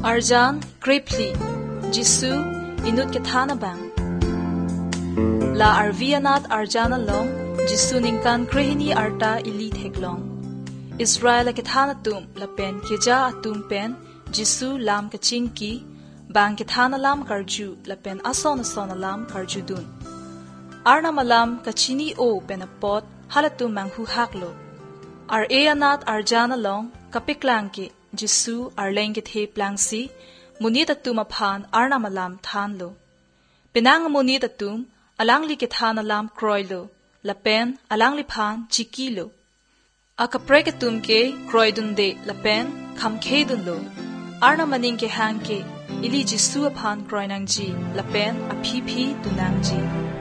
Arjan Kripli Jisu Inut Kethana Bang La Arvianat Arjana Long Jisu Ningkan Krehini Arta Ili Theklong Israel Kethana Tum Lapen Keja Atum Pen Jisu Lam Kachingki Bang Kethana Lam Karju Lapen Asona Sona Lam Karjudun Arna Malam Kachini O Penapot Halatum Manghu Haklo Ar Eanat Arjana Long Kapiklanki Jisu Arlengit He Plangsi Munitatum Aphan Arna Malam Thanlo Penang Munitatum Alangli Kethana Lam Kroilo Lapen Alangli Phan Chikilo Akapreketum ke Kroidunde Lapen Kamkedunlo Arna Maning ke Hanke Ili Jisu Aphan Kroinangji Lapen Apipi Dunangji